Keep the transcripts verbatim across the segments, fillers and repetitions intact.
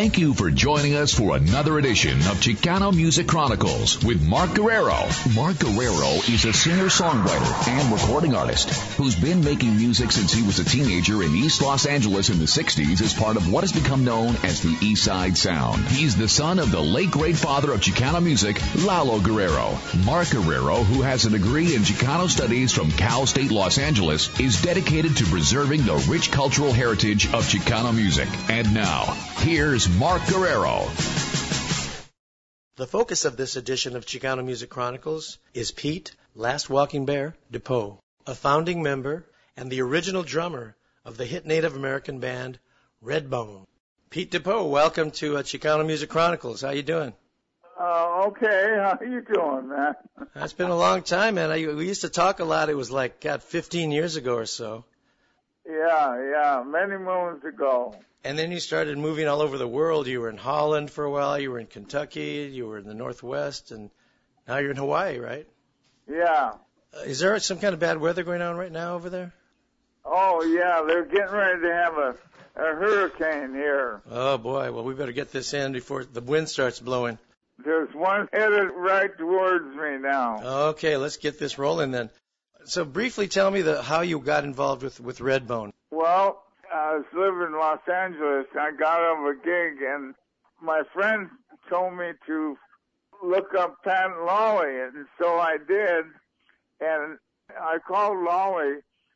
Thank you for joining us for another edition of Chicano Music Chronicles with Mark Guerrero. Mark Guerrero is a singer-songwriter and recording artist who's been making music since he was a teenager in East Los Angeles in the sixties as part of what has become known as the East Side Sound. He's the son of the late great father of Chicano music, Lalo Guerrero. Mark Guerrero, who has a degree in Chicano studies from Cal State Los Angeles, is dedicated to preserving the rich cultural heritage of Chicano music. And now, here's Mark Guerrero. The focus of this edition of Chicano Music Chronicles is Pete Last Walking Bear DePoe, a founding member and the original drummer of the hit Native American band Redbone. Pete DePoe, welcome to uh, Chicano Music Chronicles. How you doing? Uh, okay. How you doing, man? It's been a long time, man. I, we used to talk a lot. It was like, God, fifteen years ago or so. Yeah, yeah, many moons ago. And then you started moving all over the world. You were in Holland for a while. You were in Kentucky. You were in the Northwest. And now you're in Hawaii, right? Yeah. Uh, is there some kind of bad weather going on right now over there? Oh, yeah. They're getting ready to have a, a hurricane here. Oh, boy. Well, we better get this in before the wind starts blowing. There's one headed right towards me now. Okay, let's get this rolling then. So briefly tell me the, how you got involved with, with Redbone. Well, I was living in Los Angeles. I got off a gig, and my friend told me to look up Pat Lawley, and so I did. And I called Lawley,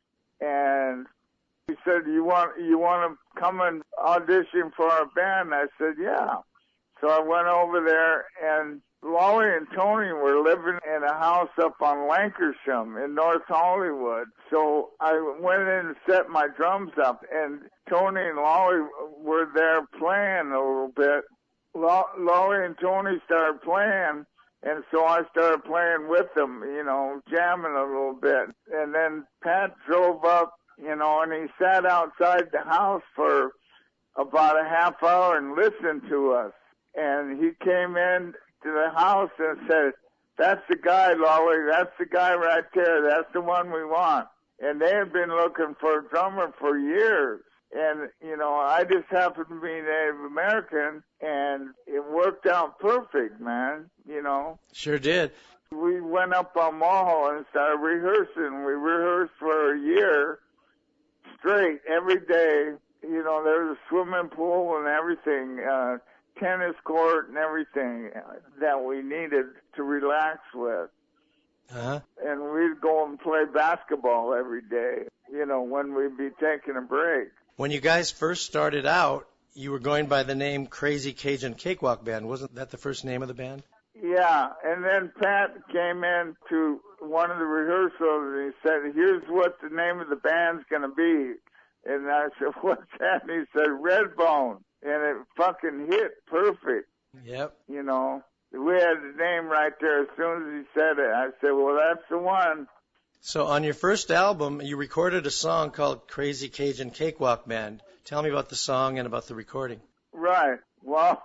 and he said, "You want you want to come and audition for our band?" I said, "Yeah." So I went over there, and Lawley and Tony were living in a house up on Lankershim in North Hollywood. So I went in and set my drums up, and Tony and Lawley were there playing a little bit. Law- Lawley and Tony started playing, and so I started playing with them, you know, jamming a little bit. And then Pat drove up, you know, and he sat outside the house for about a half hour and listened to us. And he came in to the house and said, "That's the guy, Lawley. That's the guy right there. That's the one we want." And they had been looking for a drummer for years. And, you know, I just happened to be Native American, and it worked out perfect, man, you know. Sure did. We went up on Mulholland and started rehearsing. We rehearsed for a year straight, every day. You know, there was a swimming pool and everything, uh, tennis court and everything that we needed to relax with. Uh-huh. And we'd go and play basketball every day, you know, when we'd be taking a break. When you guys first started out, you were going by the name Crazy Cajun Cakewalk Band. Wasn't that the first name of the band? Yeah, and then Pat came in to one of the rehearsals and he said, "Here's what the name of the band's going to be." And I said, "What's that?" And he said, "Redbone." And it fucking hit perfect. Yep. You know, we had the name right there as soon as he said it. I said, "Well, that's the one." So on your first album, you recorded a song called Crazy Cajun Cakewalk Band. Tell me about the song and about the recording. Right. Well,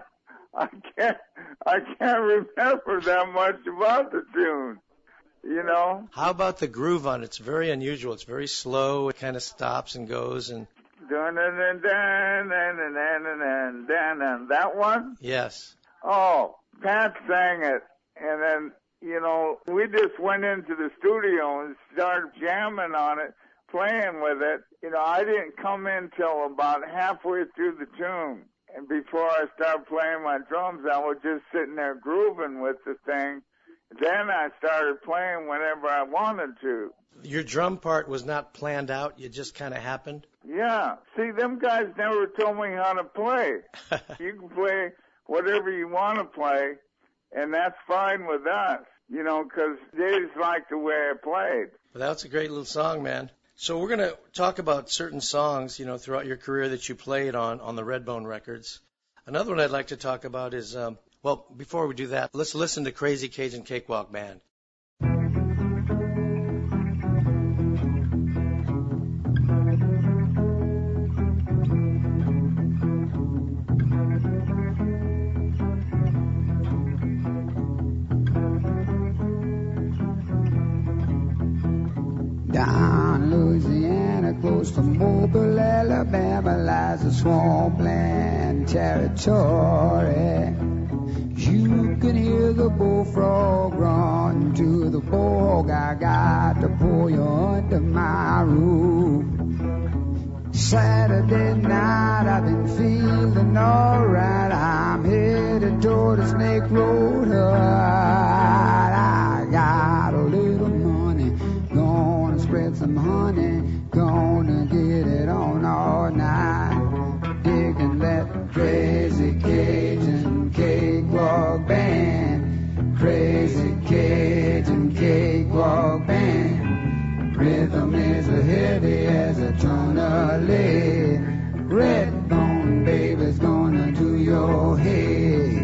I can't, I can't remember that much about the tune. You know? How about the groove on it? It's very unusual. It's very slow. It kind of stops and goes and... Dun dun dun dun dun dun dun dun dun. That one? Yes. Oh, Pat sang it, and then, you know, we just went into the studio and started jamming on it, playing with it. You know, I didn't come in till about halfway through the tune. And before I started playing my drums, I was just sitting there grooving with the thing. Then I started playing whenever I wanted to. Your drum part was not planned out. It just kind of happened? Yeah. See, them guys never told me how to play. You can play whatever you want to play, and that's fine with us, you know, because they just like the way I played. Well, that's a great little song, man. So we're going to talk about certain songs, you know, throughout your career that you played on, on the Redbone records. Another one I'd like to talk about is, um, well, before we do that, let's listen to Crazy Cajun Cakewalk Band. Down Louisiana close to Mobile, Alabama, lies a swampland territory. You can hear the bullfrog run to the bog. I got to pull you under my roof. Saturday night, I've been feeling alright. I'm headed toward the Snake Road Hut. I got a little money, gonna spread some honey, gonna get it on all night. Digging that crazy Cajun cakewalk band, crazy Cajun cakewalk band. Rhythm is as heavy as a ton of lead. Redbone baby's gonna do your head.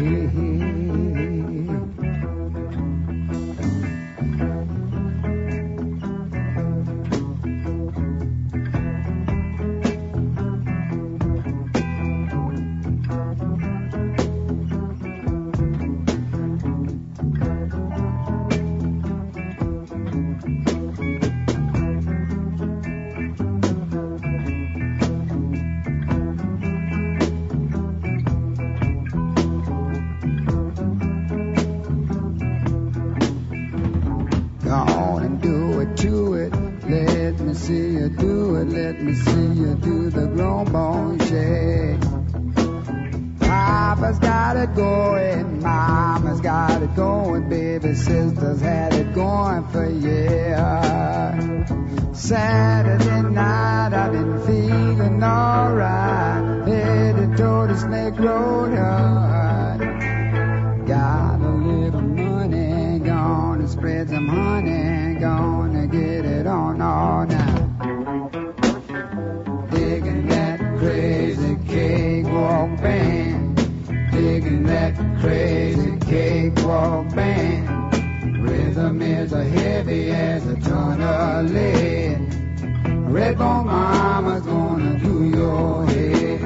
See you do it, let me see you do the grown bone shake. Papa's got it going, Mama's got it going, baby sisters had it going for years. Saturday night I've been feeling alright, headed toward the Snake Road Hut. Got a little money, gonna spread some honey, gonna get it on all night. Digging that crazy cakewalk band, digging that crazy cakewalk band. Rhythm is as heavy as a ton of lead. Redbone mama's gonna do your head.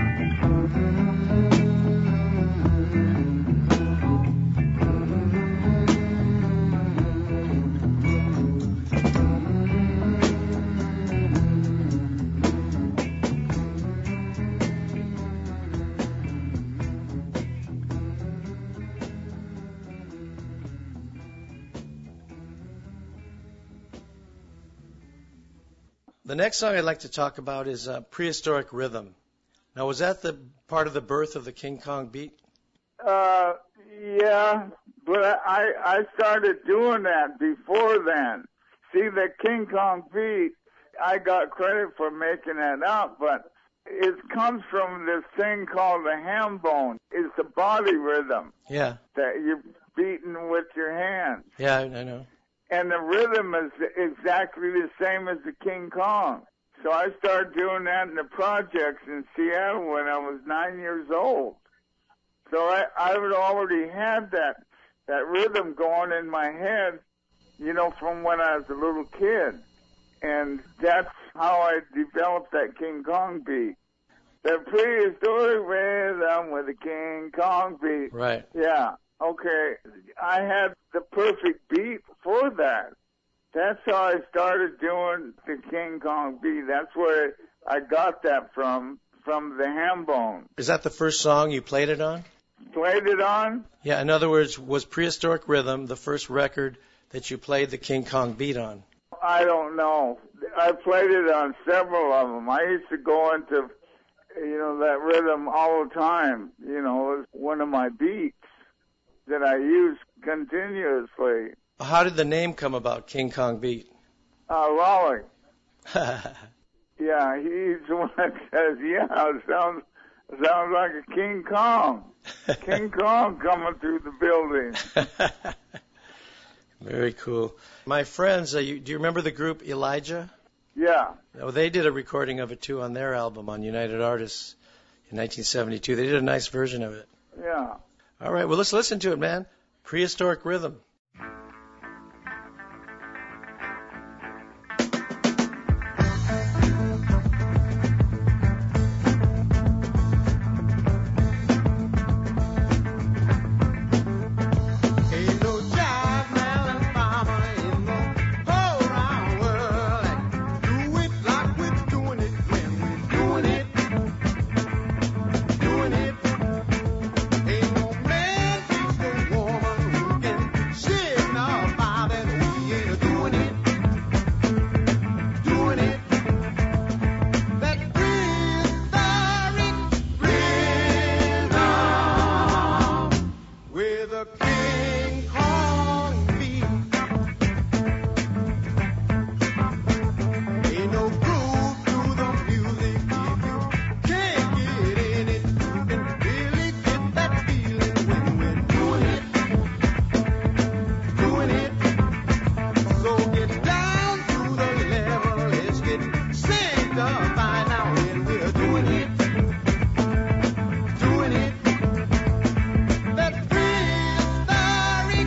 The next song I'd like to talk about is uh, Prehistoric Rhythm. Now, was that the part of the birth of the King Kong beat? Uh, yeah, but I I started doing that before then. See, the King Kong beat, I got credit for making that up, but it comes from this thing called the ham bone. It's the body rhythm. Yeah. That you're beating with your hands. Yeah, I know. And the rhythm is exactly the same as the King Kong. So I started doing that in the projects in Seattle when I was nine years old. So I, I would already had that, that rhythm going in my head, you know, from when I was a little kid. And that's how I developed that King Kong beat. The prehistoric rhythm with the King Kong beat. Right. Yeah. Okay, I had the perfect beat for that. That's how I started doing the King Kong beat. That's where I got that from, from the ham bone. Is that the first song you played it on? Played it on? Yeah, in other words, was Prehistoric Rhythm the first record that you played the King Kong beat on? I don't know. I played it on several of them. I used to go into, you know, that rhythm all the time. You know, it was one of my beats that I use continuously. How did the name come about, King Kong beat? Uh, Raleigh. Yeah, he's the one that says, yeah, it sounds, it sounds like a King Kong. King Kong coming through the building. Very cool. My friends, uh, you, do you remember the group Elijah? Yeah. Oh, they did a recording of it, too, on their album on United Artists in nineteen seventy-two. They did a nice version of it. Yeah. All right, well, let's listen to it, man. Prehistoric Rhythm. Like King Kong beat. Ain't no groove to the music if you can't get in it. You can really get that feeling when we're doing it, doing it. So get down to the level, let's get synced up by now when we're doing it, doing it. That prehistoric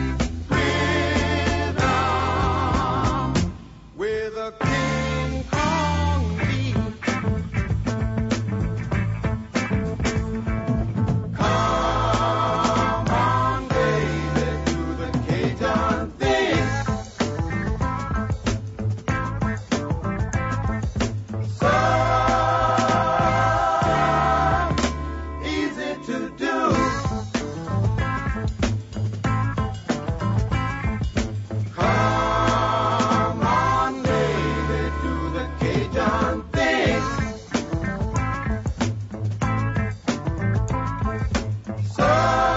rhythm with a King Kong beat. Come on, baby, do the Cajun thing. So easy to do. Come on, baby, do the Cajun thing. So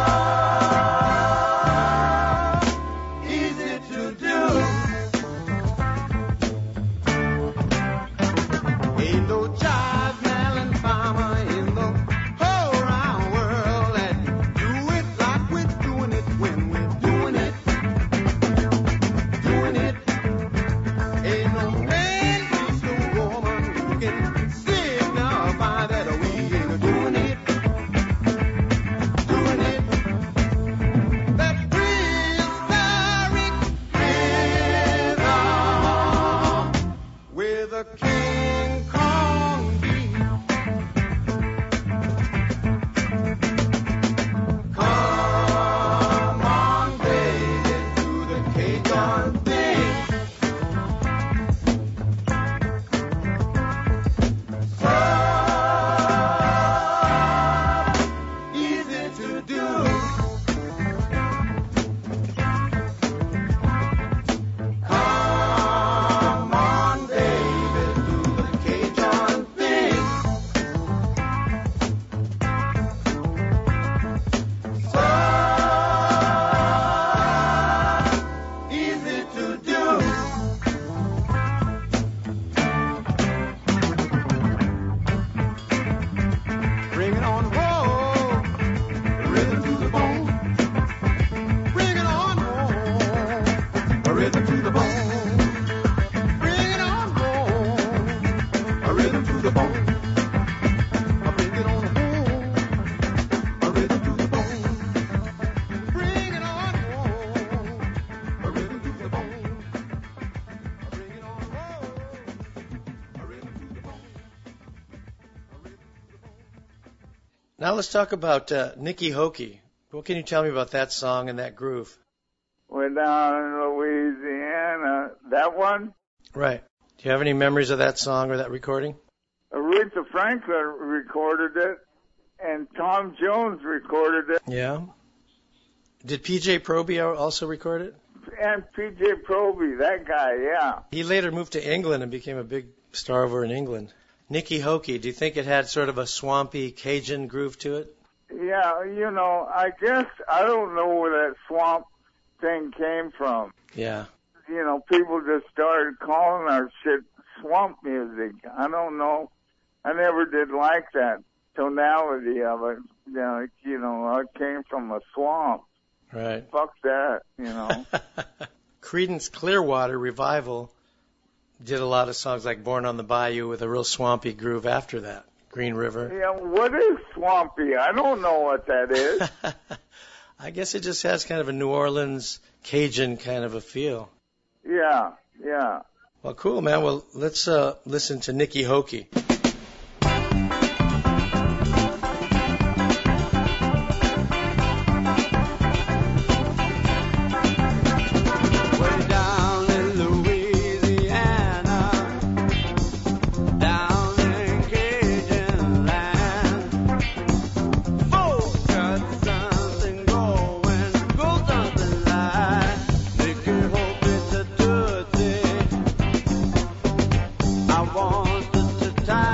easy to do. Ain't no jive, melon farmer in the whole round world that do it like we're doing it when we're doing it, doing it. Ain't no man, priest, no woman who can signify that we ain't doing it, doing it. That prehistoric rhythm with a King Kong beat. Come on, baby, do the Cajun thing. So easy to do. Come on, baby, do the Cajun thing. So easy to do. Bring it on home, rhythm to the bone. Bring it on home, a rhythm to the bone. Bring it on home, a rhythm to the bone. Bring it on home, a rhythm to the bone. Bring it on home, a rhythm to the bone. Bring it on home, a rhythm to the bone. Now let's talk about uh, Nikki Hokey. What can you tell me about that song and that groove? We're down in Louisiana. That one? Right. Do you have any memories of that song or that recording? Aretha Franklin recorded it, and Tom Jones recorded it, Yeah. Did P J Proby also record it? and P J Proby, that guy, yeah. He later moved to England and became a big star over in England. Nikki Hokey, do you think it had sort of a swampy Cajun groove to it? Yeah, you know, I guess, I don't know where that swamp thing came from. Yeah. You know, people just started calling our shit swamp music. I don't know. I never did like that tonality of it. You know, you know, I came from a swamp. Right. Fuck that, you know. Creedence Clearwater Revival did a lot of songs like Born on the Bayou with a real swampy groove after that. Green River. Yeah, what is swampy? I don't know what that is. I guess it just has kind of a New Orleans Cajun kind of a feel. Yeah, yeah. Well, cool, man. Well, let's uh, listen to Nikki Hokey. I want to tie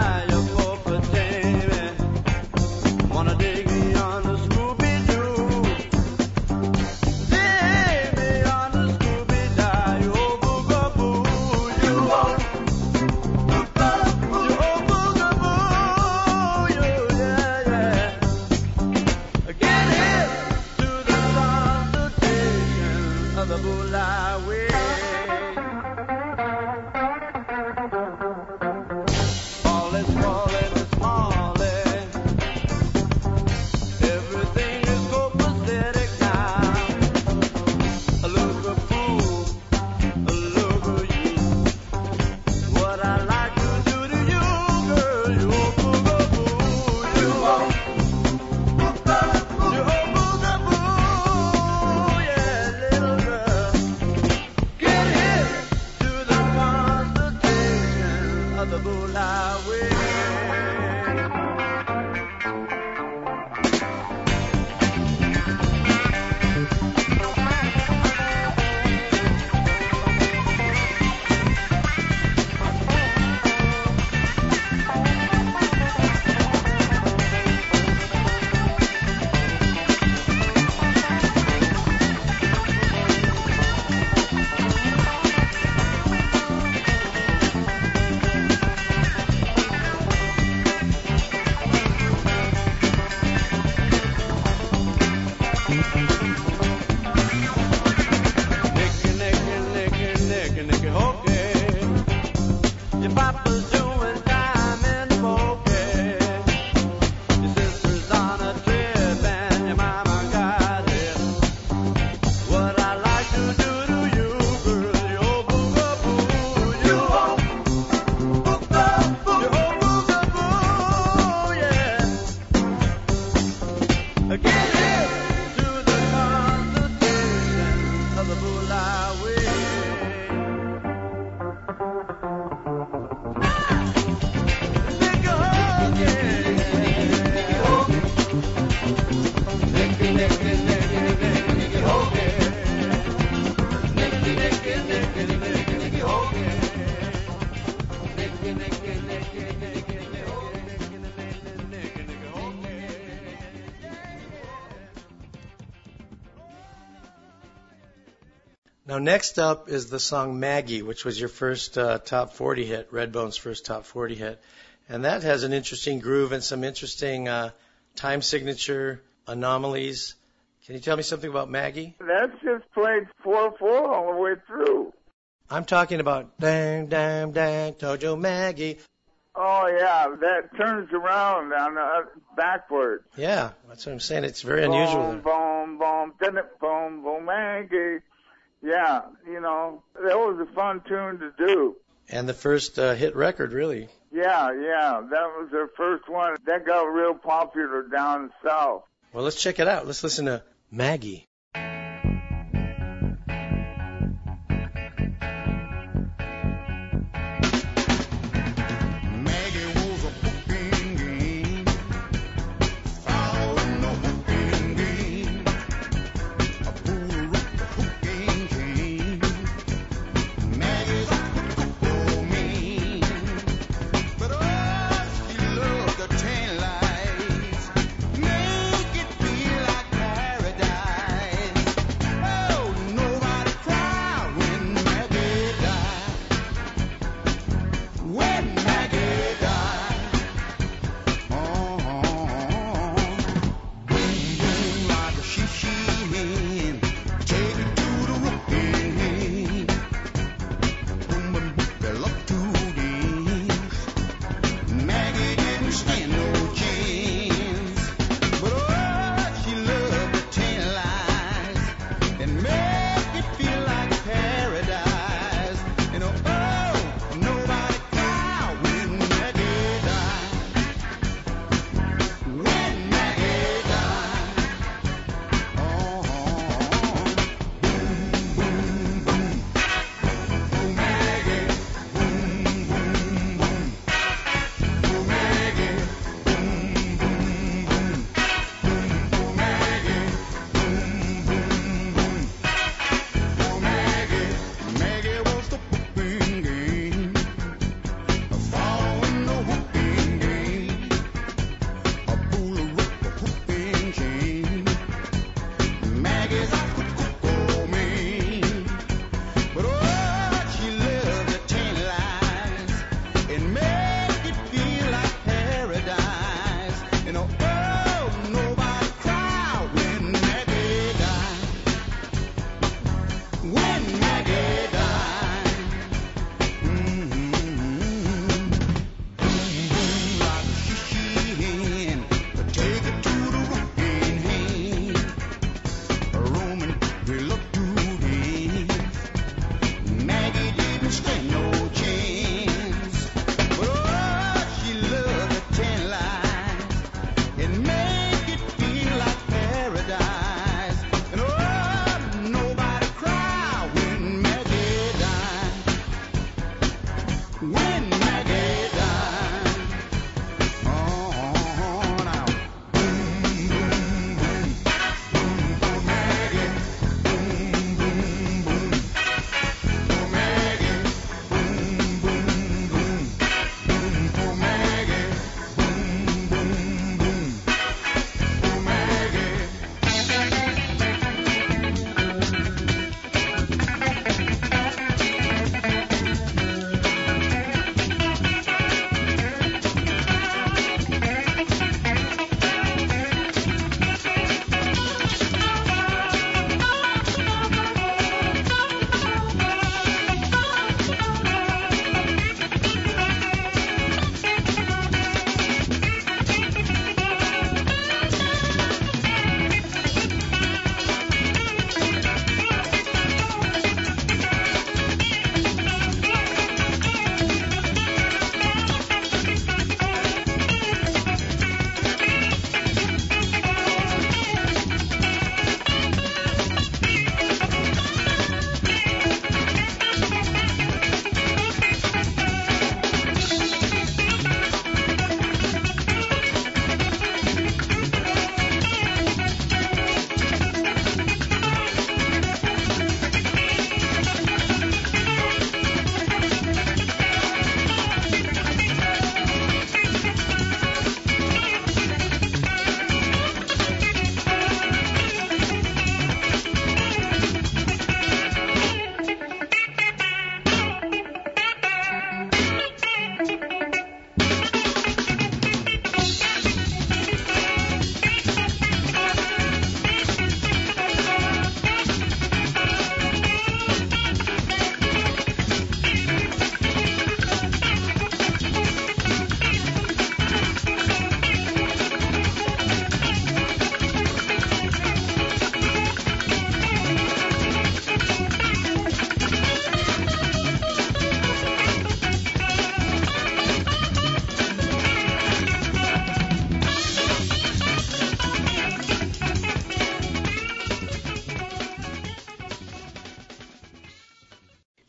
Now, next up is the song Maggie, which was your first uh, top forty hit, Redbone's first top forty hit. And that has an interesting groove and some interesting uh, time signature anomalies. Can you tell me something about Maggie? That's just played four four all the way through. I'm talking about dang, dang, dang, told you Maggie. Oh, yeah, that turns around on the, backwards. Yeah, that's what I'm saying. It's very boom, unusual. Boom, boom, boom, boom, boom, Maggie. Yeah, you know, that was a fun tune to do. And the first uh, hit record, really. Yeah, yeah, that was their first one. That got real popular down south. Well, let's check it out. Let's listen to Maggie.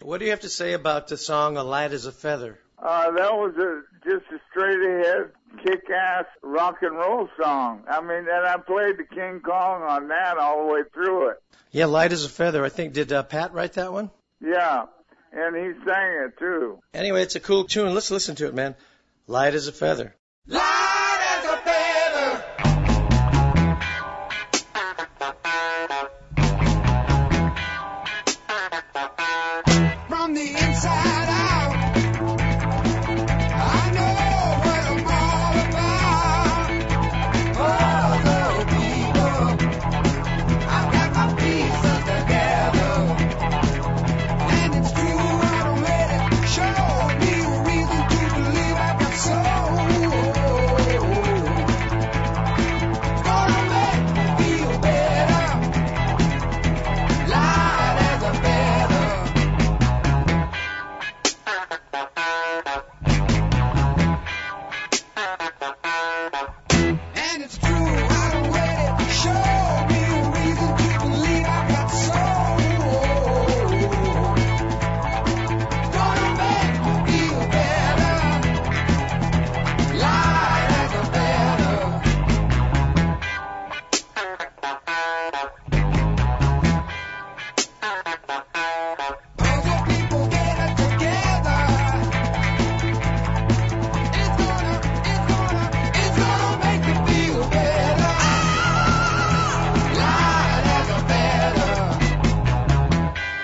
What do you have to say about the song "A Light as a Feather"? Uh, that was a, just a straight-ahead, kick-ass rock and roll song. I mean, and I played the King Kong on that all the way through it. Yeah, "Light as a Feather." I think, did uh, Pat write that one? Yeah, and he sang it, too. Anyway, it's a cool tune. Let's listen to it, man. "Light as a Feather." Light as a feather. From the inside out, I know what I'm all about. Oh, the people, I've got my pieces together. And it's true, I don't let it show me a reason to believe I've got soul. It's gonna make me feel better. Light as a feather. And it's true, I don't let it show me a reason to believe I've got soul. Gonna make me feel better. Light as a feather. Other people get it together. It's gonna, it's gonna, it's gonna make you feel better. Light as a feather.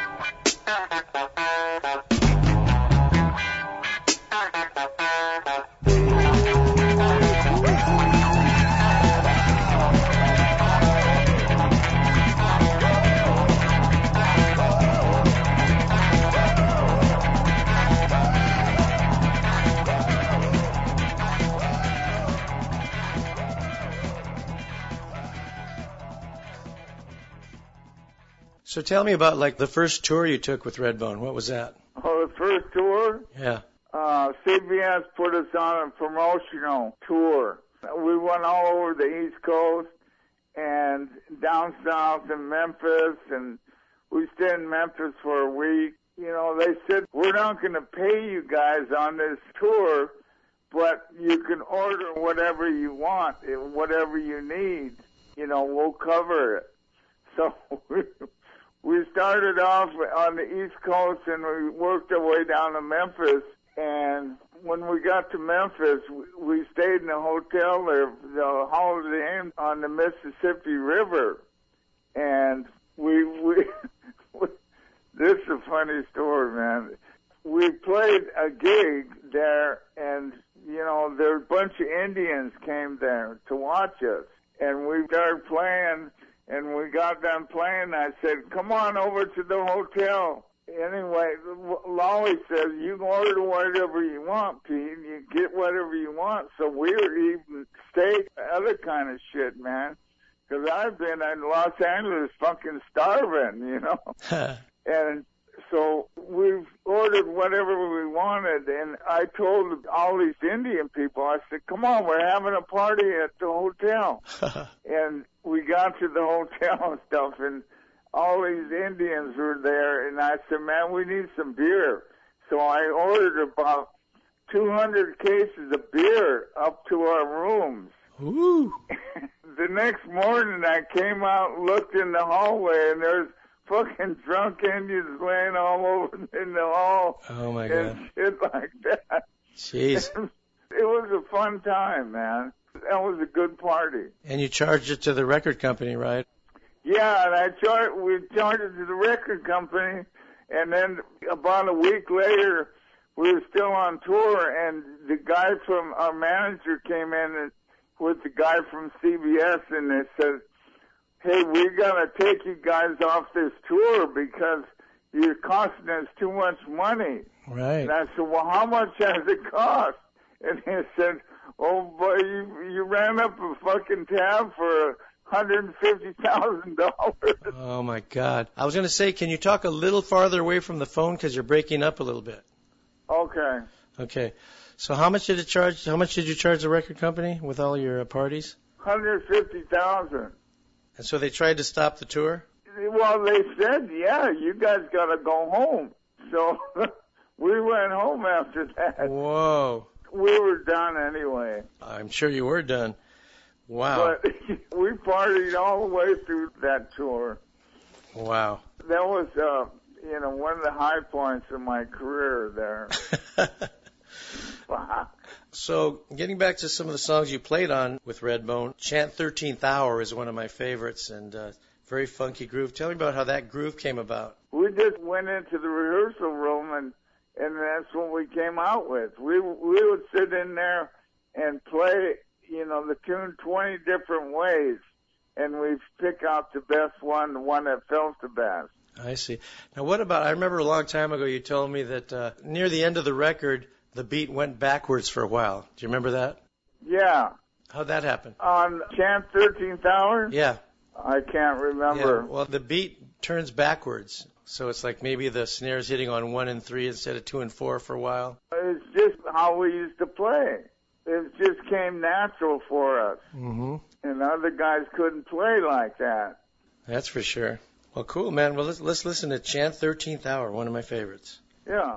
So tell me about, like, the first tour you took with Redbone. What was that? Oh, the first tour? Yeah. Uh, C B S put us on a promotional tour. We went all over the East Coast and down south in Memphis, and we stayed in Memphis for a week. You know, they said, we're not going to pay you guys on this tour, but you can order whatever you want, whatever you need. You know, we'll cover it. So we, we started off on the East Coast, and we worked our way down to Memphis. And when we got to Memphis, we, we stayed in a hotel there, the Holiday Inn on the Mississippi River. And we, we, this is a funny story, man. We played a gig there, and, you know, there a bunch of Indians came there to watch us. And we started playing, and we got done playing. I said, come on over to the hotel. Anyway, Lolly says, you can order whatever you want, Pete. You get whatever you want. So we were eating steak, other kind of shit, man. Because I've been in Los Angeles fucking starving, you know. And so we've ordered whatever we wanted. And I told all these Indian people, I said, come on, we're having a party at the hotel. And we got to the hotel and stuff, and all these Indians were there, and I said, man, we need some beer. So I ordered about two hundred cases of beer up to our rooms. Ooh. The next morning I came out and looked in the hallway, and there's fucking drunk Indians laying all over in the hall. Oh, my and God. shit like that. Jeez. It was a fun time, man. That was a good party. And you charged it to the record company, right? Yeah, and I char- we charged it to the record company, and then about a week later, we were still on tour, and the guy from our manager came in and, with the guy from C B S, and they said, hey, we gotta take you guys off this tour because you're costing us too much money. Right. And I said, well, how much has it cost? And he said, oh, boy, you, you ran up a fucking tab for one hundred fifty thousand dollars. Oh, my God. I was going to say, can you talk a little farther away from the phone because you're breaking up a little bit? Okay. Okay. So how much did it charge? How much did you charge the record company with all your uh, parties? one hundred fifty thousand dollars. And so they tried to stop the tour? Well, they said, yeah, you guys got to go home. So we went home after that. Whoa. We were done anyway. I'm sure you were done. Wow. But we partied all the way through that tour. Wow. That was, uh, you know, one of the high points of my career there. Wow. So, getting back to some of the songs you played on with Redbone, Chant thirteenth Hour is one of my favorites, and uh, very funky groove. Tell me about how that groove came about. We just went into the rehearsal room, and and that's what we came out with. We we would sit in there and play, you know, the tune twenty different ways, and we'd pick out the best one, the one that felt the best. I see. Now, what about, I remember a long time ago you told me that uh, near the end of the record, the beat went backwards for a while. Do you remember that? Yeah. How'd that happen? On Chant thirteenth Hour? Yeah. I can't remember. Yeah. Well, the beat turns backwards. So it's like maybe the snare's hitting on one and three instead of two and four for a while. It's just how we used to play. It just came natural for us. Mm-hmm. And other guys couldn't play like that. That's for sure. Well, cool, man. Well, let's, let's listen to Chant thirteenth Hour, one of my favorites. Yeah.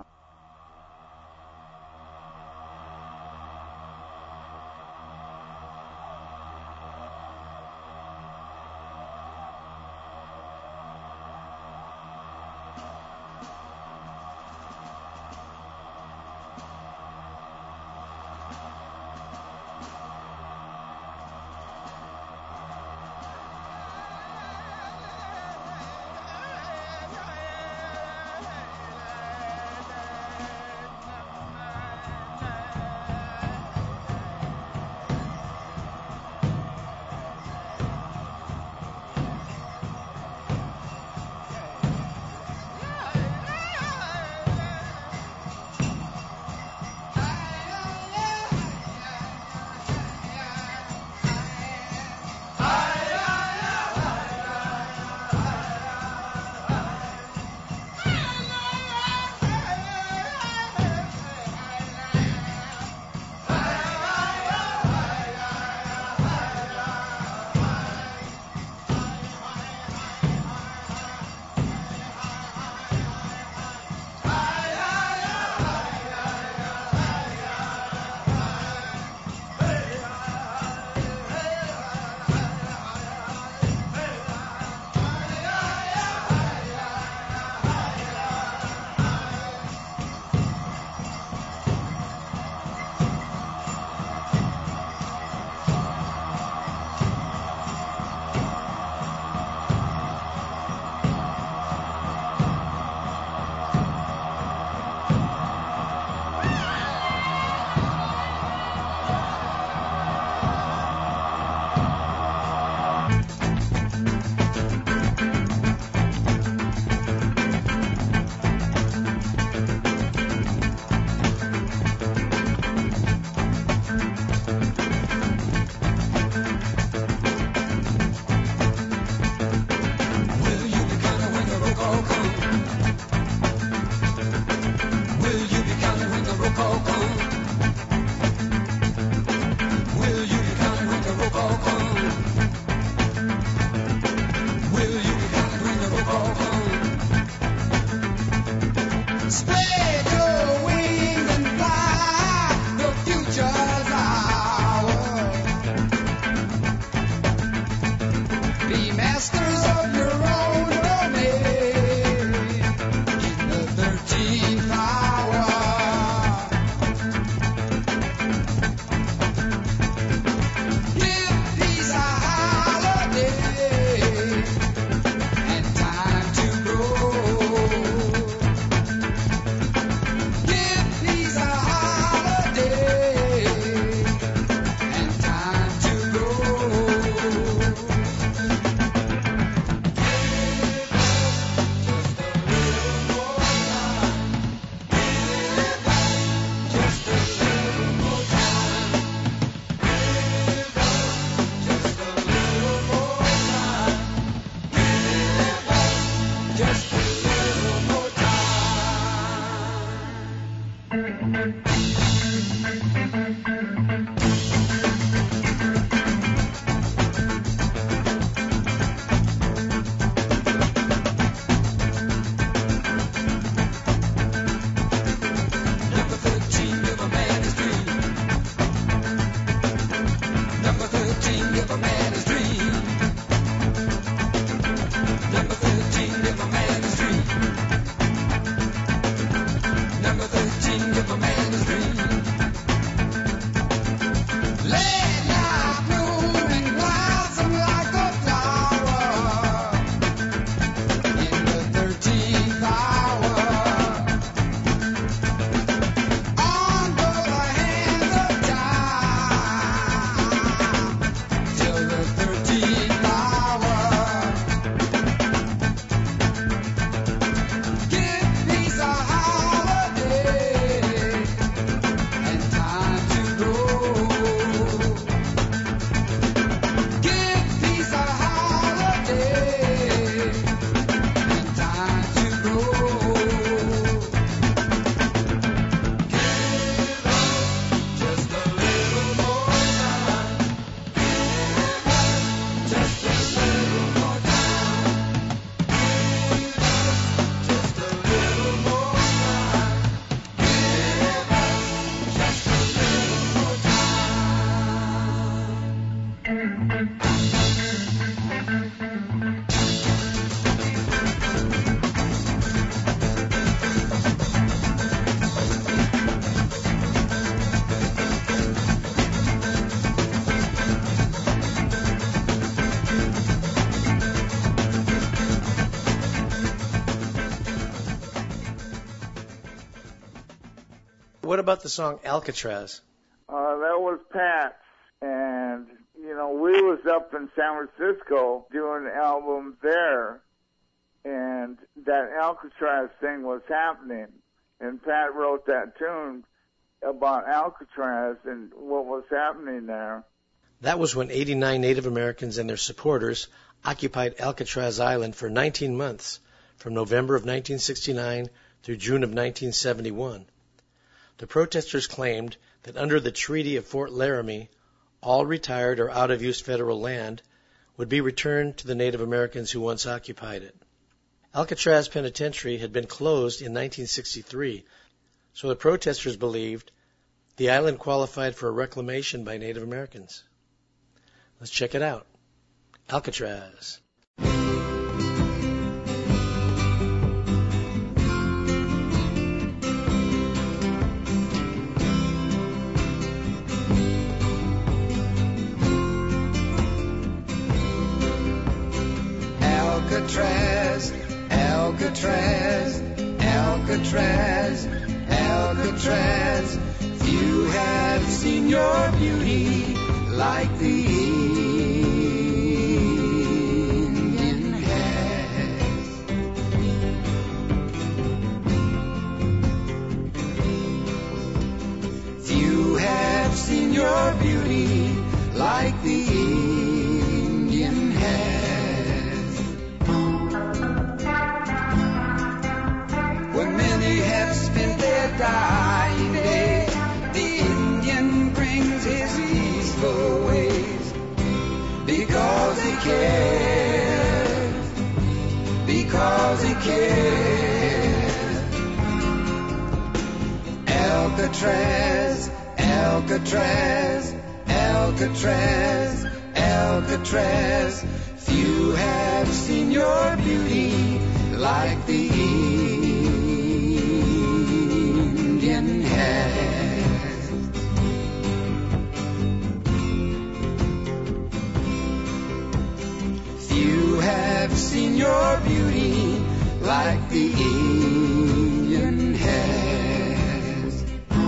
What about the song Alcatraz? Uh, that was Pat's. And, you know, we was up in San Francisco doing albums there. And that Alcatraz thing was happening. And Pat wrote that tune about Alcatraz and what was happening there. That was when eighty-nine Native Americans and their supporters occupied Alcatraz Island for nineteen months, from November of nineteen sixty-nine through June of nineteen seventy-one. The protesters claimed that under the Treaty of Fort Laramie, all retired or out-of-use federal land would be returned to the Native Americans who once occupied it. Alcatraz Penitentiary had been closed in nineteen sixty-three, so the protesters believed the island qualified for a reclamation by Native Americans. Let's check it out. Alcatraz. Alcatraz, Alcatraz, Alcatraz, Alcatraz. Few have seen your beauty like the Indian has. Few have seen your beauty like the Indian has. When many have spent their dying days, the Indian brings his peaceful ways because he cares, because he cares. Alcatraz, Alcatraz, Alcatraz, Alcatraz. Few have seen your beauty like the Indian has. Few have seen your beauty like the Indian has.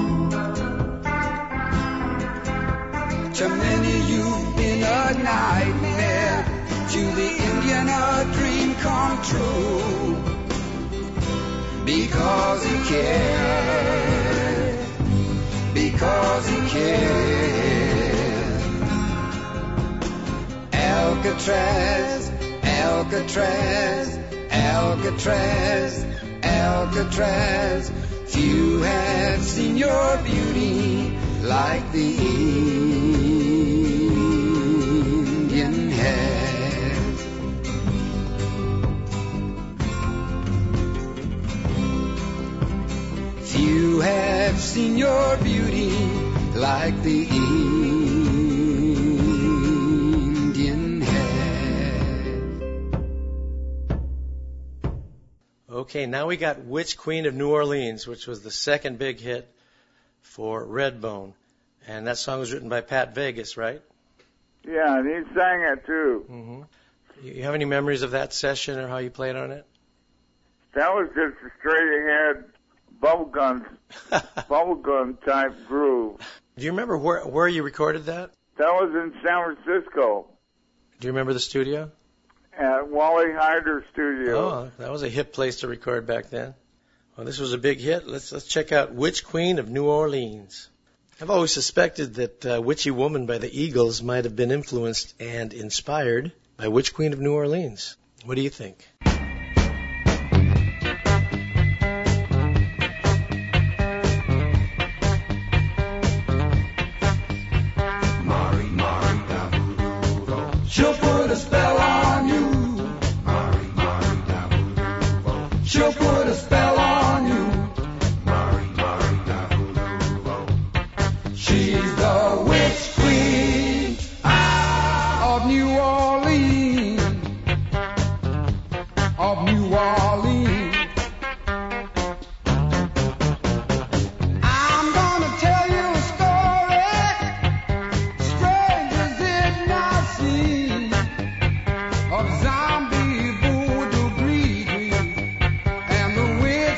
To many you've been a nightmare, to the Indian a dream come true. Because he cares, because he cares. Alcatraz, Alcatraz, Alcatraz, Alcatraz. Few have seen your beauty like the Indian has. Few have seen your beauty like the Indian has. Okay, now we got Witch Queen of New Orleans, which was the second big hit for Redbone. And that song was written by Pat Vegas, right? Yeah, and he sang it too. Mm-hmm. You have any memories of that session or how you played on it? That was just a straight ahead bubblegum, bubblegum type groove. Do you remember where where you recorded that? That was in San Francisco Do you remember the studio? at Wally Hyder Studio. Oh, that was a hip place to record back then. Well, this was a big hit. Let's let's check out Witch Queen of New Orleans. I've always suspected that uh, Witchy Woman by the Eagles might have been influenced and inspired by Witch Queen of New Orleans. What do you think? She'll put a spell on you. She'll put a spell on you. She's the witch queen of New Orleans, of New Orleans. I'm gonna tell you a story strangers did not see, of zombie voodoo greedy and the witch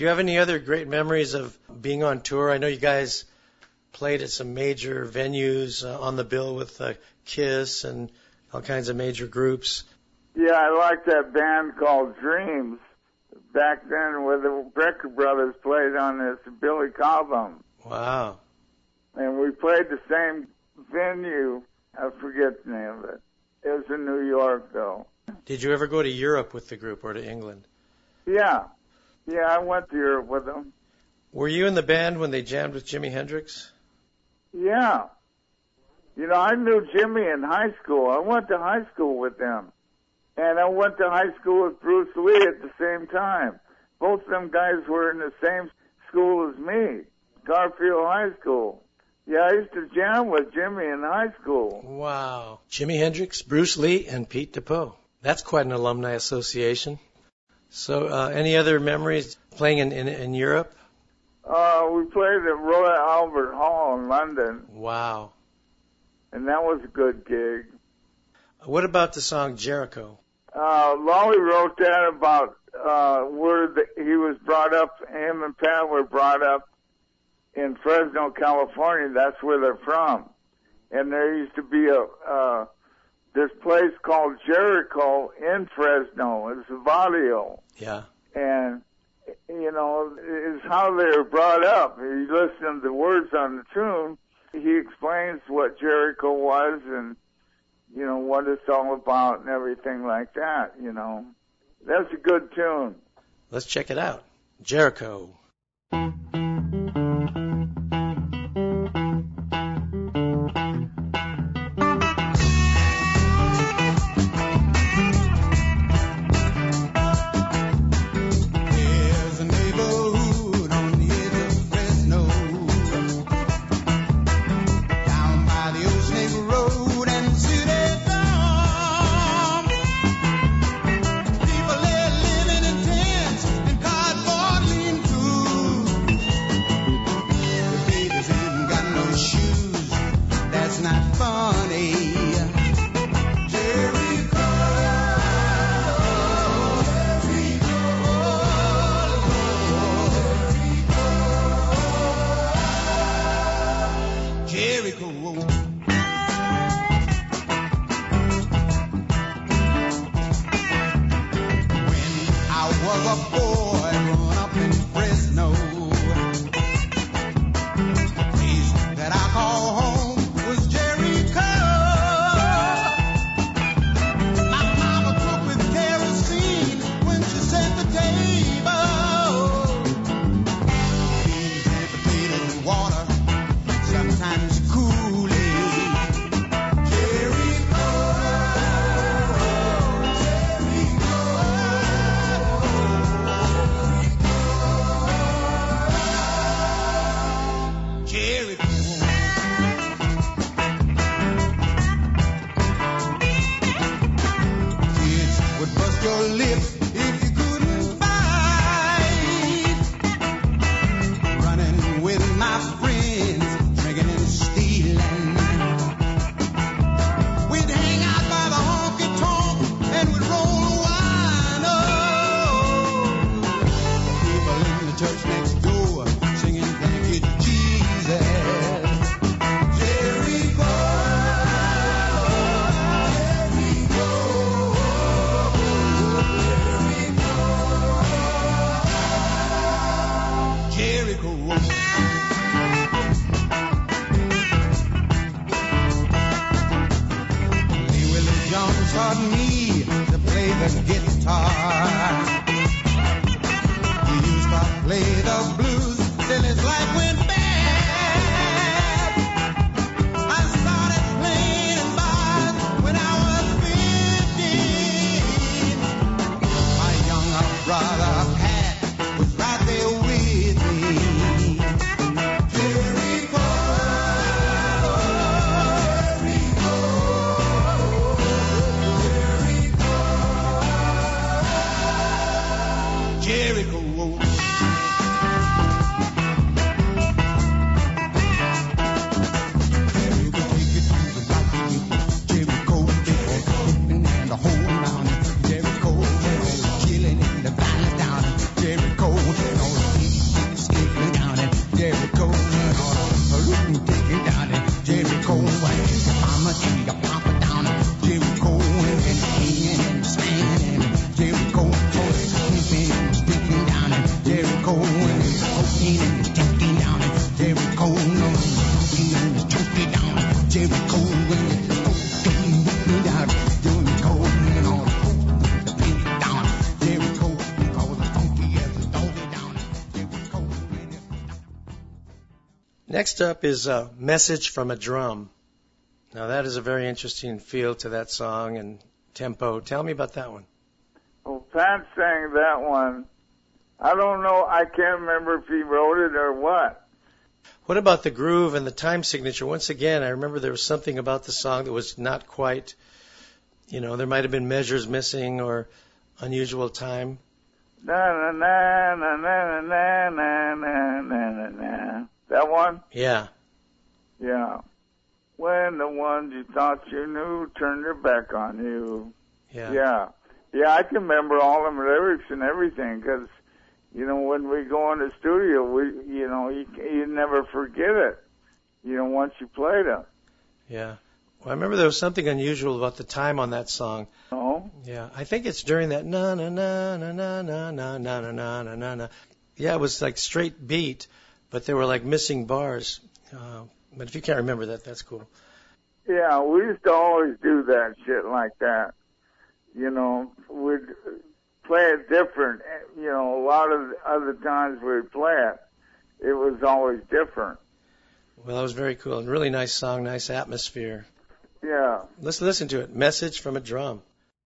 you have any other great memories of being on tour? I know you guys played at some major venues uh, on the bill with uh, Kiss and all kinds of major groups. Yeah, I liked that band called Dreams back then where the Brecker Brothers played on this Billy Cobham. Wow. And we played the same venue. I forget the name of it. It was in New York, though. Did you ever go to Europe with the group or to England? Yeah. Yeah, I went to Europe with them. Were you in the band when they jammed with Jimi Hendrix? Yeah. You know, I knew Jimmy in high school. I went to high school with them. And I went to high school with Bruce Lee at the same time. Both of them guys were in the same school as me, Garfield High School. Yeah, I used to jam with Jimmy in high school. Wow. Jimi Hendrix, Bruce Lee, and Pete DePoe. That's quite an alumni association. So uh, any other memories playing in, in, in Europe? Uh, we played at Royal Albert Hall in London. Wow. And that was a good gig. What about the song Jericho? Uh, Lolly wrote that about uh, where the, he was brought up, him and Pat were brought up in Fresno, California. That's where they're from. And there used to be a uh, this place called Jericho in Fresno. It's a barrio. Yeah. And, you know, it's how they were brought up. You listen to the words on the tune, he explains what Jericho was and, you know, what it's all about and everything like that, you know. That's a good tune. Let's check it out. Jericho. Next up is a Message from a Drum. Now that is a very interesting feel to that song and tempo. Tell me about that one. Well, Pat sang that one. I don't know. I can't remember if he wrote it or what. What about the groove and the time signature? Once again, I remember there was something about the song that was not quite, you know, there might have been measures missing or unusual time. Na na na na na na na na na na na. That one? Yeah. Yeah. When the ones you thought you knew turned their back on you. Yeah. Yeah. Yeah, I can remember all them lyrics and everything because, you know, when we go in the studio, we, you know, you, you never forget it, you know, once you played it. Yeah. Well, I remember there was something unusual about the time on that song. Oh? Yeah. I think it's during that na na na na na na na na na na na na na. Yeah, it was like straight beat, but there were like missing bars. Uh, but if you can't remember that, that's cool. Yeah, we used to always do that shit like that. You know, we'd play it different. You know, a lot of other times we'd play it, it was always different. Well, that was very cool. And really nice song, nice atmosphere. Yeah. Let's listen to it. Message from a Drum.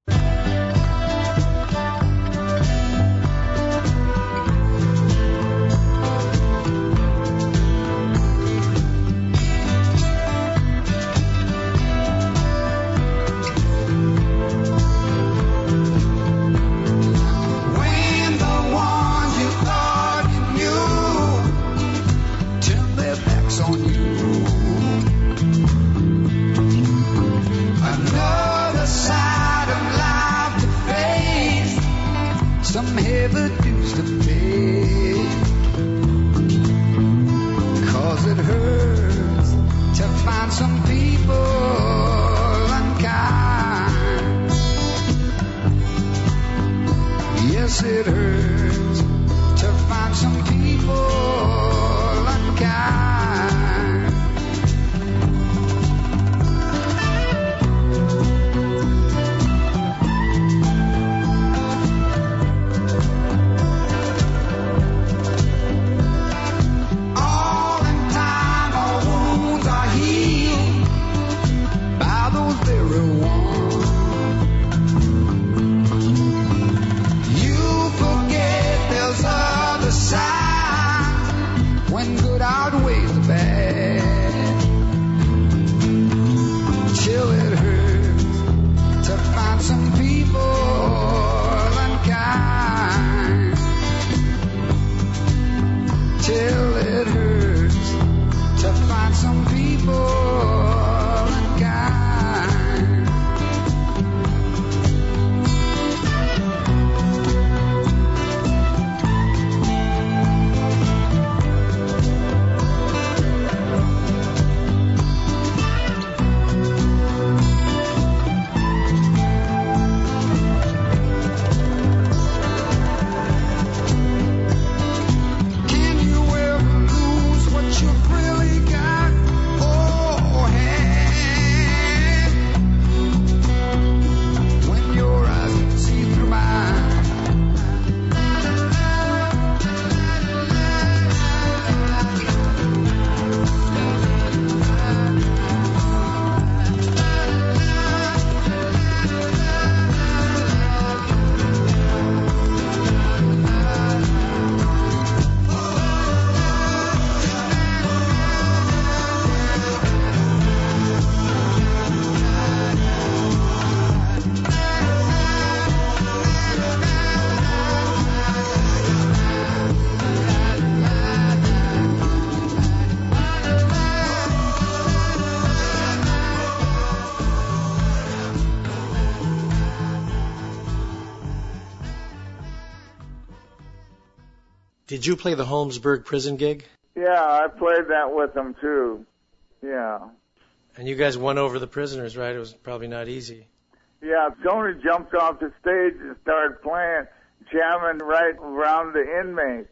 Did you play the Holmesburg prison gig? Yeah, I played that with them too. Yeah. And you guys won over the prisoners, right? It was probably not easy. Yeah, Tony jumped off the stage and started playing, jamming right around the inmates.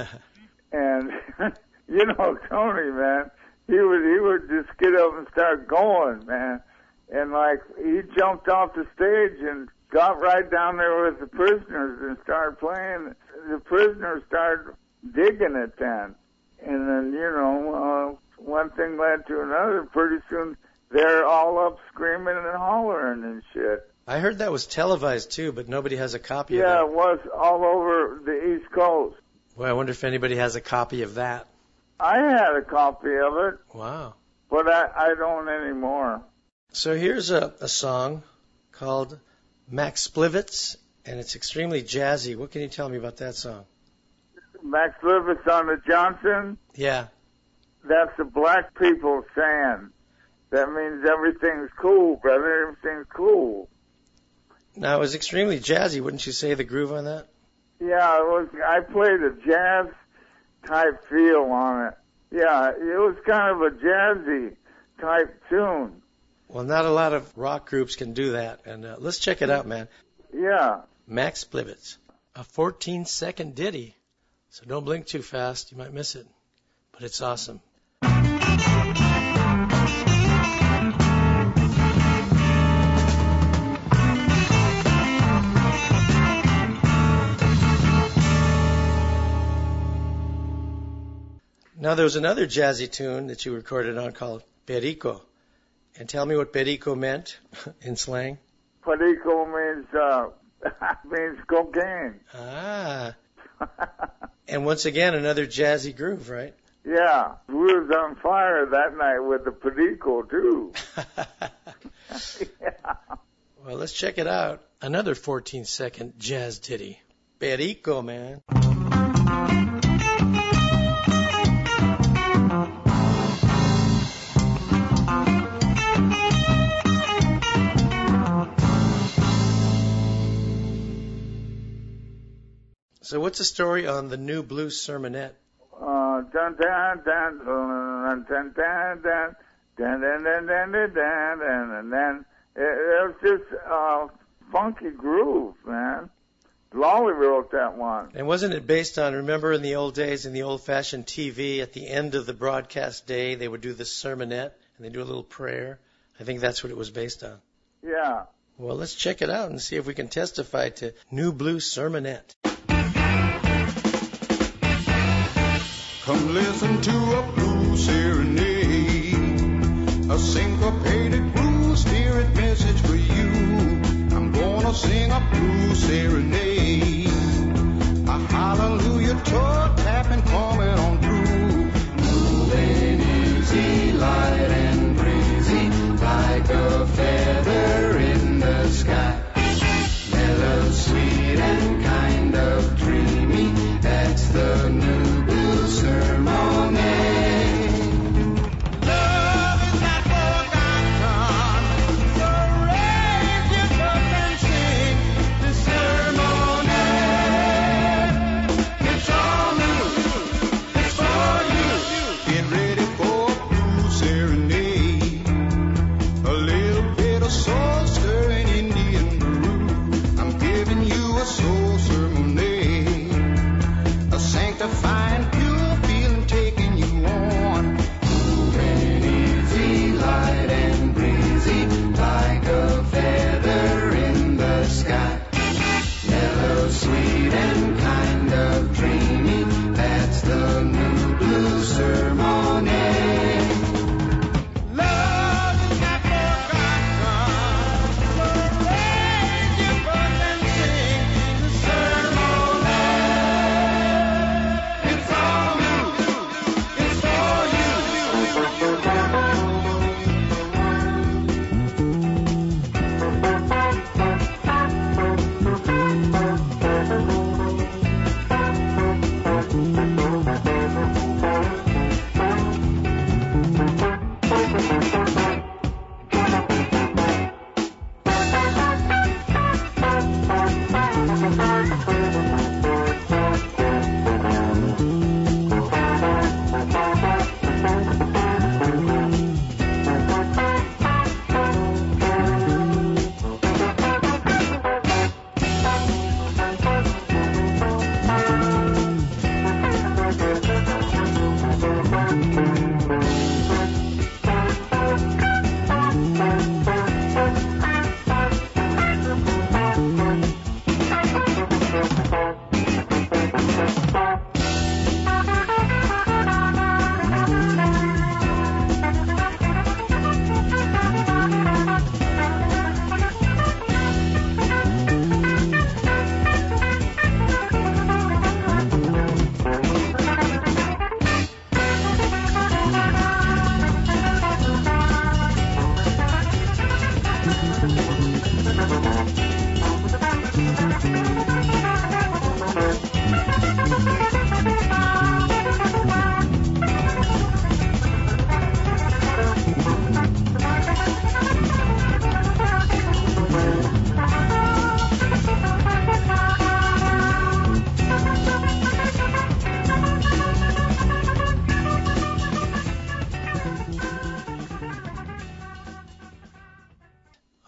And, you know, Tony, man, he would, he would just get up and start going, man. And, like, he jumped off the stage and got right down there with the prisoners and started playing. The prisoners started digging it then. And then, you know, uh, one thing led to another. Pretty soon, they're all up screaming and hollering and shit. I heard that was televised too, but nobody has a copy Yeah, of it it. was all over the East Coast. Well, I wonder if anybody has a copy of that. I had a copy of it, Wow. but I, I don't anymore. So here's a, a song called Max Splivets, and it's extremely jazzy. What can you tell me about that song? Max Livitz on the Johnson, Yeah. that's the black people saying. That means everything's cool, brother. Everything's cool. Now, it was extremely jazzy. Wouldn't you say the groove on that? Yeah, it was. I played a jazz type feel on it. Yeah, it was kind of a jazzy type tune. Well, not a lot of rock groups can do that. And uh, let's check it out, man. Yeah. Max Splivets, a fourteen second ditty. So don't blink too fast. You might miss it. But it's awesome. Now, there was another jazzy tune that you recorded on called Perico. And tell me what Perico meant in slang. Perico means, uh, means cocaine. Ah. And once again, another jazzy groove, right? Yeah. We was on fire that night with the Perico, too. Yeah. Well, let's check it out. Another fourteen second jazz ditty. Perico, man. So what's the story on the new blues sermonette? Uh, dun dun dun dun dun dun dun dun dun dun dun dun dun and then it, it was just uh funky groove, man. Lolly wrote that one. And wasn't it based on, remember in the old days, in the old-fashioned T V, at the end of the broadcast day, they would do the sermonette, and they do a little prayer? I think that's what it was based on. Yeah. Well, let's check it out and see if we can testify to new blues sermonette. Come listen to a blues serenade, a syncopated blues spirit message for you. I'm gonna sing a blues serenade, a hallelujah toe tapping coming on through. Moving easy, light and breezy, like a feather in the sky. Mellow, sweet and kind of dreamy, that's the new blues sermonette. Love is not forgotten, so raise your cup and sing the sermonette. It's all new, it's for you. Get ready for a blues serenade, a little bit of soul stirring Indian brew. I'm giving you a soul sermonette, a sanctifying pure feeling taking you on. Moving easy, light and breezy, like a feather in the sky. Mellow, sweet and kind of dreamy, that's the new blues sermonette. Love is not forgotten,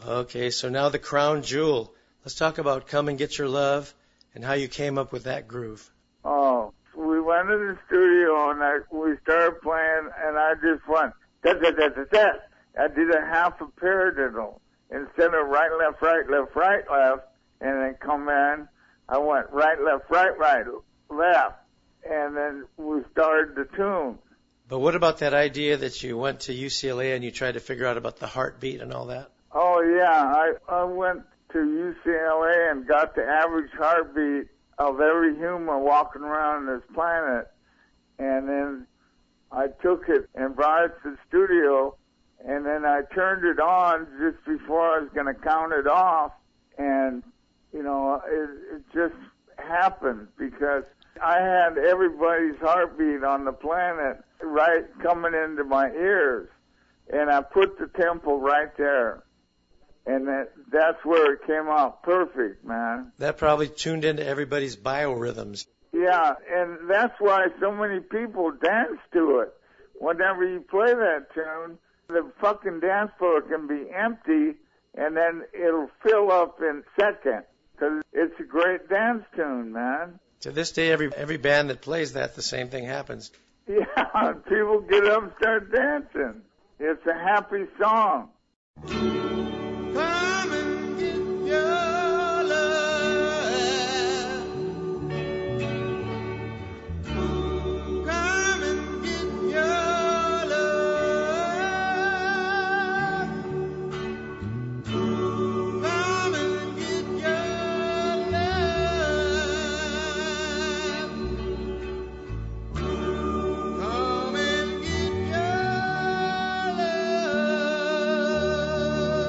Okay, so now the crown jewel. Let's talk about Come and Get Your Love and how you came up with that groove. Oh, we went to the studio and I, we started playing, and I just went, da da da da da. I did a half a paradiddle. Instead of right, left, right, left, right, left, and then come in, I went right, left, right, right, left, and then we started the tune. But what about that idea that you went to U C L A and you tried to figure out about the heartbeat and all that? Oh, yeah, I, I went to U C L A and got the average heartbeat of every human walking around this planet, and then I took it and brought it to the studio, and then I turned it on just before I was going to count it off, and, you know, it, it just happened because I had everybody's heartbeat on the planet right coming into my ears, and I put the tempo right there. And that, that's where it came out perfect, man. That probably tuned into everybody's biorhythms. Yeah, and that's why so many people dance to it. Whenever you play that tune, the fucking dance floor can be empty, and then it'll fill up in seconds. Because it's a great dance tune, man. To this day, every every band that plays that, the same thing happens. Yeah, people get up and start dancing. It's a happy song. Come and get your love. Come and get your love. Come and get your love. Come and get your love.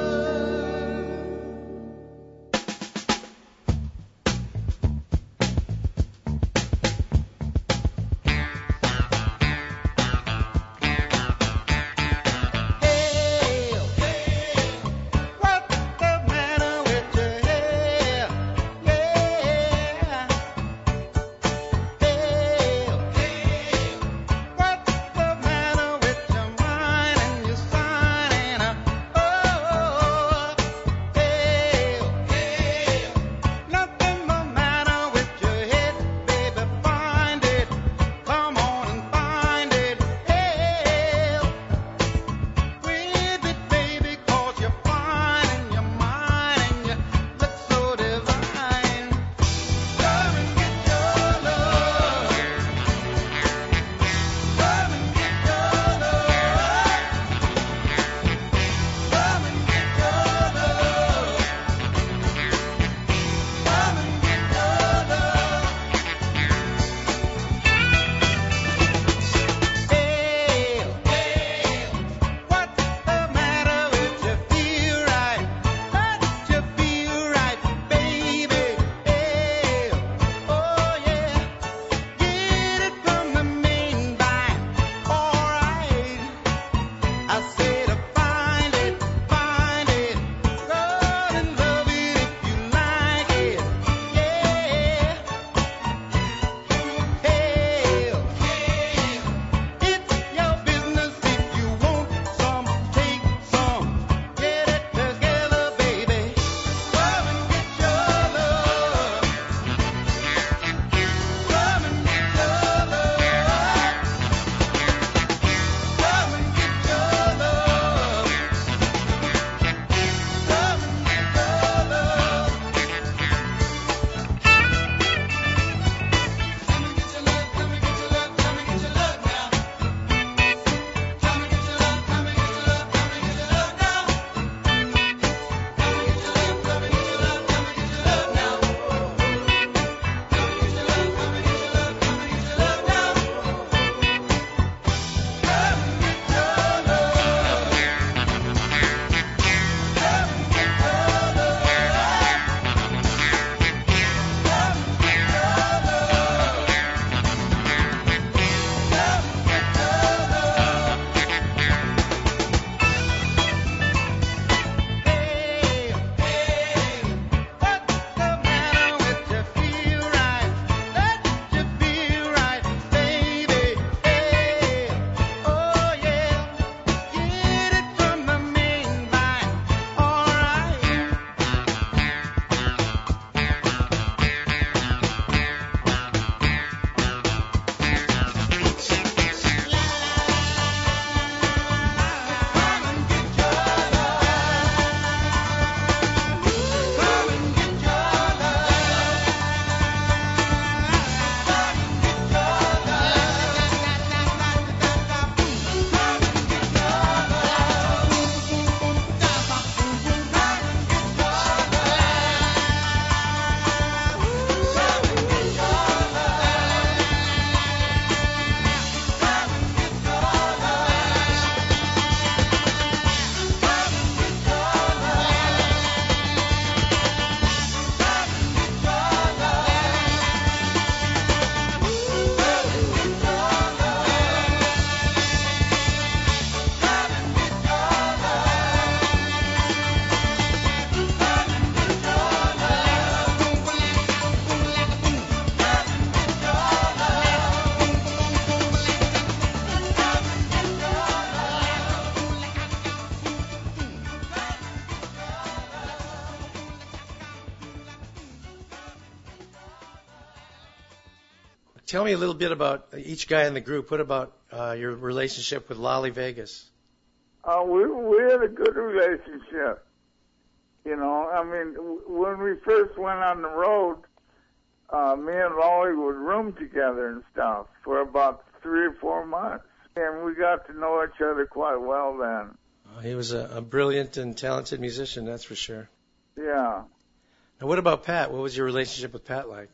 tell me a little bit about each guy in the group. What about uh, your relationship with Lolly Vegas? Uh, we we had a good relationship. You know, I mean, w- when we first went on the road, uh, me and Lolly would room together and stuff for about three or four months, and we got to know each other quite well then. Uh, he was a, a brilliant and talented musician, that's for sure. Yeah. Now, what about Pat? What was your relationship with Pat like?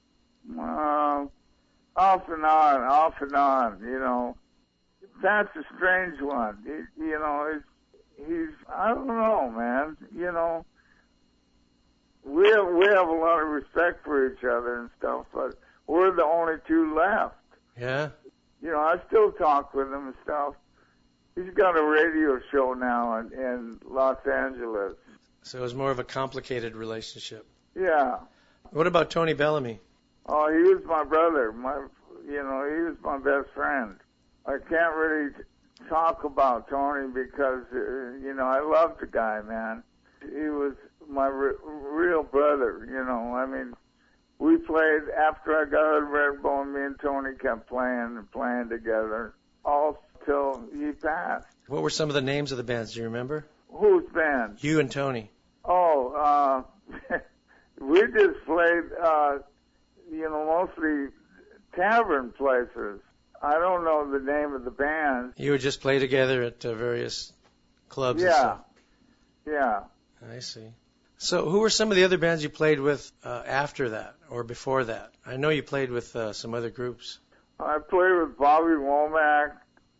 Uh, off and on, off and on, you know. Pat's a strange one. He, you know, he's, he's, I don't know, man. You know, we have, we have a lot of respect for each other and stuff, but we're the only two left. Yeah? You know, I still talk with him and stuff. He's got a radio show now in, in Los Angeles. So it was more of a complicated relationship. Yeah. What about Tony Bellamy? Oh, he was my brother. My, you know, he was my best friend. I can't really talk about Tony because, uh, you know, I love the guy, man. He was my re- real brother, you know. I mean, we played, after I got out of Redbone, me and Tony kept playing and playing together all till he passed. What were some of the names of the bands? Do you remember? Whose band? You and Tony. Oh, uh, we just played, uh, you know, mostly tavern places. I don't know the name of the band. You would just play together at uh, various clubs Yeah. and stuff? Yeah. I see. So who were some of the other bands you played with uh, after that or before that? I know you played with uh, some other groups. I played with Bobby Womack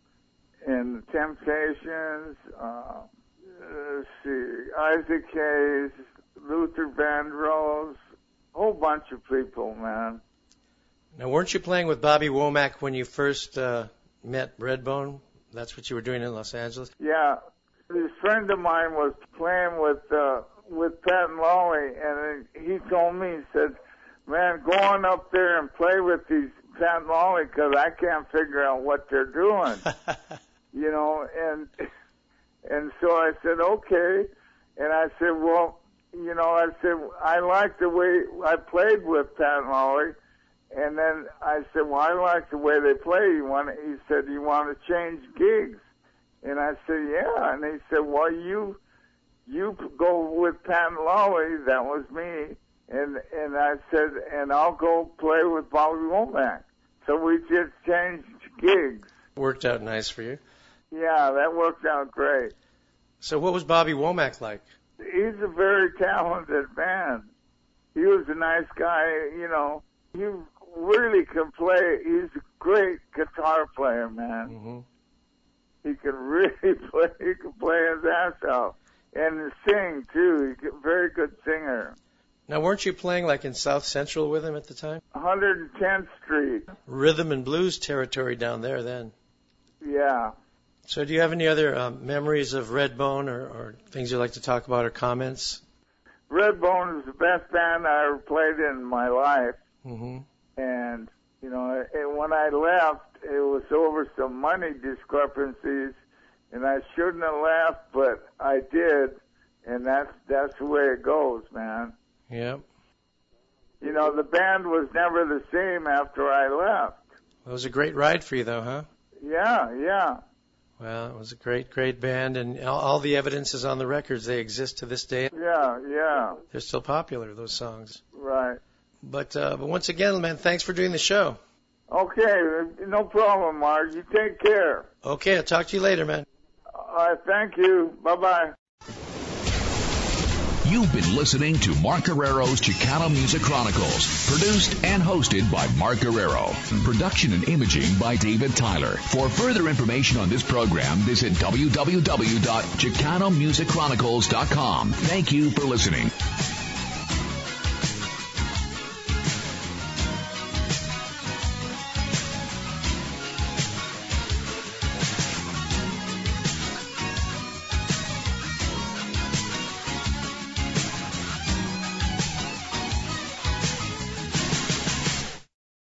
and the Temptations, uh, let's see, Isaac Hayes, Luther Vandross, a whole bunch of people, man. Now, weren't you playing with Bobby Womack when you first uh, met Redbone? That's what you were doing in Los Angeles? Yeah. This friend of mine was playing with uh, with Pat and Lolly, and he told me, he said, man, go on up there and play with these Pat and Lolly because I can't figure out what they're doing. You know, and and so I said, okay. And I said, well, you know, I said, I like the way I played with Pat and Lolly. And then I said, well, I like the way they play. You want? He said, you want to change gigs? And I said, yeah. And he said, well, you you go with Pat and Lolly. That was me. And and I said, and I'll go play with Bobby Womack. So we just changed gigs. Worked out nice for you. Yeah, that worked out great. So what was Bobby Womack like? He's a very talented man. He was a nice guy, you know. He really can play. He's a great guitar player, man. Mm-hmm. He can really play. He can play his ass off. And sing, too. He's a very good singer. Now, weren't you playing like in South Central with him at the time? one hundred tenth Street. Rhythm and blues territory down there then. Yeah. So do you have any other um, memories of Redbone or, or things you'd like to talk about or comments? Redbone is the best band I ever played in my life. Mm-hmm. And, you know, and when I left, it was over some money discrepancies, and I shouldn't have left, but I did, and that's that's the way it goes, man. Yep. You know, the band was never the same after I left. It was a great ride for you, though, huh? Yeah, yeah. Well, it was a great, great band, and all, all the evidence is on the records. They exist to this day. Yeah, yeah. They're still popular, those songs. Right. But uh, but once again, man, thanks for doing the show. Okay, no problem, Mark. You take care. Okay, I'll talk to you later, man. All right, thank you. Bye-bye. You've been listening to Mark Guerrero's Chicano Music Chronicles, produced and hosted by Mark Guerrero. Production and imaging by David Tyler. For further information on this program, visit w w w dot chicano music chronicles dot com. Thank you for listening.